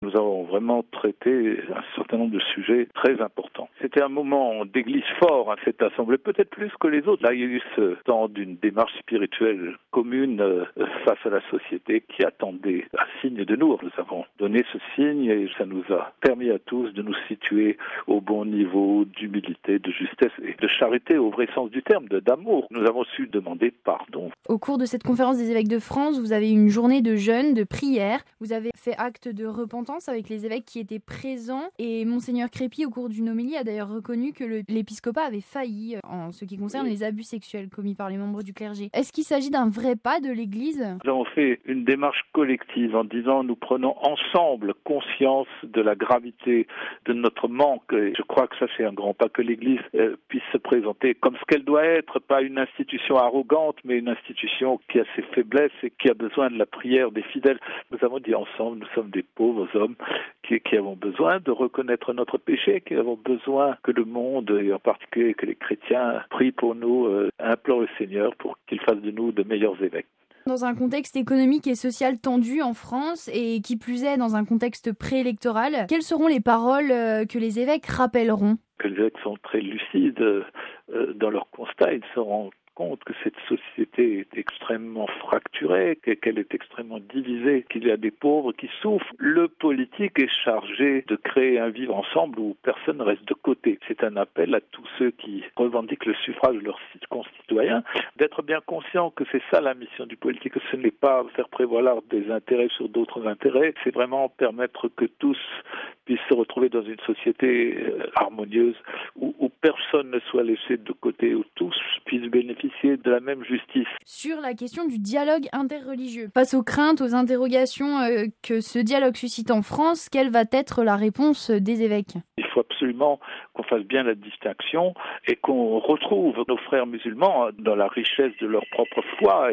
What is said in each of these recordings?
Nous avons vraiment traité un certain nombre de sujets très importants. C'était un moment d'église fort, cette assemblée, peut-être plus que les autres. Là, il y a eu ce temps d'une démarche spirituelle commune face à la société qui attendait un signe de nous. Nous avons donné ce signe et ça nous a permis à tous de nous situer au bon niveau d'humilité, de justesse et de charité au vrai sens du terme, d'amour. Nous avons su demander pardon. Au cours de cette conférence des évêques de France, vous avez eu une journée de jeûne, de prière. Vous avez fait acte de repentance avec les évêques qui étaient présents. Et Monseigneur Crépy, au cours d'une homélie, a d'ailleurs reconnu que l'épiscopat avait failli en ce qui concerne les abus sexuels commis par les membres du clergé. Est-ce qu'il s'agit d'un vrai pas de l'Église ? Nous avons fait une démarche collective en disant nous prenons ensemble conscience de la gravité de notre manque. Et je crois que ça c'est un grand pas, que l'Église puisse se présenter comme ce qu'elle doit être, pas une institution arrogante, mais une institution qui a ses faiblesses et qui a besoin de la prière des fidèles. Nous avons dit ensemble, nous sommes des pauvres hommes qui avons besoin de reconnaître notre péché, qui avons besoin que le monde, et en particulier que les chrétiens, prient pour nous, implorent le Seigneur pour qu'il fasse de nous de meilleurs évêques. Dans un contexte économique et social tendu en France, et qui plus est dans un contexte préélectoral, quelles seront les paroles que les évêques rappelleront ? Que les évêques sont très lucides dans leur constat, ils se rendent compte que cette société est extrêmement fracturée, qu'elle est extrêmement divisée, qu'il y a des pauvres qui souffrent. Le politique est chargé de créer un vivre ensemble où personne ne reste de côté. C'est un appel à tous ceux qui revendiquent le suffrage de leurs concitoyens d'être bien conscients que c'est ça la mission du politique, que ce n'est pas faire prévaloir des intérêts sur d'autres intérêts, c'est vraiment permettre que tous puissent se retrouver dans une société harmonieuse où personne ne soit laissé de côté, où tous puissent bénéficier de la même justice. Sur la question du dialogue interreligieux, face aux craintes, aux interrogations que ce dialogue suscite en France, quelle va être la réponse des évêques ? Il faut absolument qu'on fasse bien la distinction et qu'on retrouve nos frères musulmans dans la richesse de leur propre foi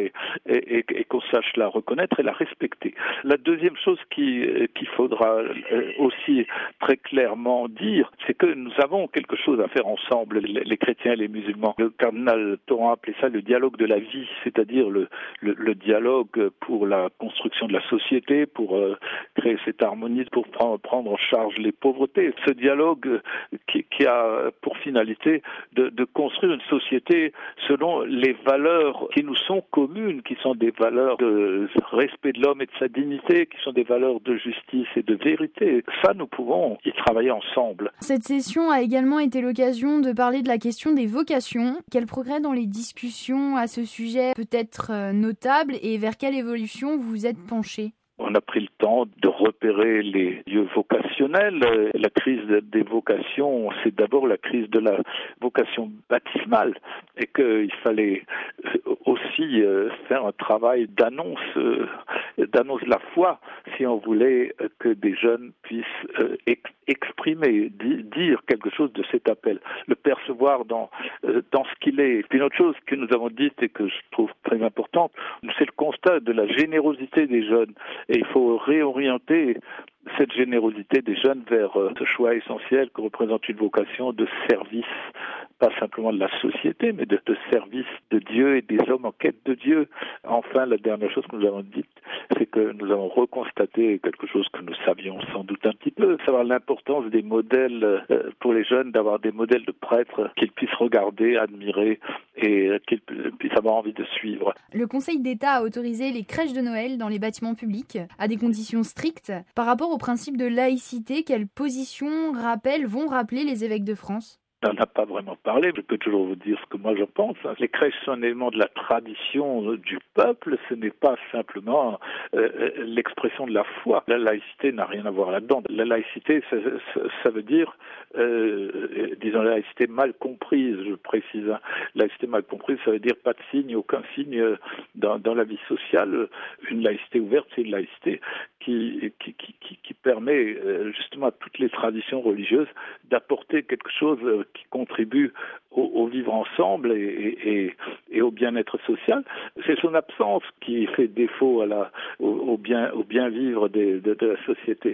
et qu'on sache la reconnaître et la respecter. La deuxième chose qu'il faudra aussi très clairement dire, c'est que nous avons quelque chose à faire ensemble, les chrétiens et les musulmans. Le cardinal Thoran appelait ça le dialogue de la vie, c'est-à-dire le dialogue pour la construction de la société, pour créer cette harmonie, pour prendre en charge les pauvretés. Ce dialogue qui a pour finalité de construire une société selon les valeurs qui nous sont communes, qui sont des valeurs de respect de l'homme et de sa dignité, qui sont des valeurs de justice et de vérité. Ça, nous pouvons y travailler ensemble. Cette session a également été l'occasion de parler de la question des vocations. Quel progrès dans les discussions à ce sujet peut être notable et vers quelle évolution vous vous êtes penché ? On a pris le temps de repérer les lieux vocationnels. La crise des vocations, c'est d'abord la crise de la vocation baptismale et qu'il fallait aussi faire un travail d'annonce de la foi si on voulait que des jeunes puissent exprimer, dire quelque chose de cet appel, le percevoir dans ce qu'il est. Et puis une autre chose que nous avons dite et que je trouve très importante, c'est le constat de la générosité des jeunes. Et il faut réorienter cette générosité des jeunes vers ce choix essentiel que représente une vocation de service, pas simplement de la société, mais de service de Dieu et des hommes en quête de Dieu. Enfin, la dernière chose que nous avons dite, c'est que nous avons reconstaté quelque chose que nous savions sans doute un petit peu, savoir l'importance des modèles pour les jeunes, d'avoir des modèles de prêtres qu'ils puissent regarder, admirer et qu'ils puissent avoir envie de suivre. Le Conseil d'État a autorisé les crèches de Noël dans les bâtiments publics à des conditions strictes. Par rapport au principe de laïcité, quelles positions vont rappeler les évêques de France ? On n'en a pas vraiment parlé, je peux toujours vous dire ce que moi je pense. Les crèches sont un élément de la tradition du peuple, ce n'est pas simplement l'expression de la foi. La laïcité n'a rien à voir là-dedans. La laïcité, ça veut dire, disons la laïcité mal comprise, je précise. Laïcité mal comprise, ça veut dire pas de signe, aucun signe dans la vie sociale. Une laïcité ouverte, c'est une laïcité qui permet justement à toutes les traditions religieuses d'apporter quelque chose qui contribue au vivre ensemble et au bien-être social. C'est son absence qui fait défaut au bien vivre de la société.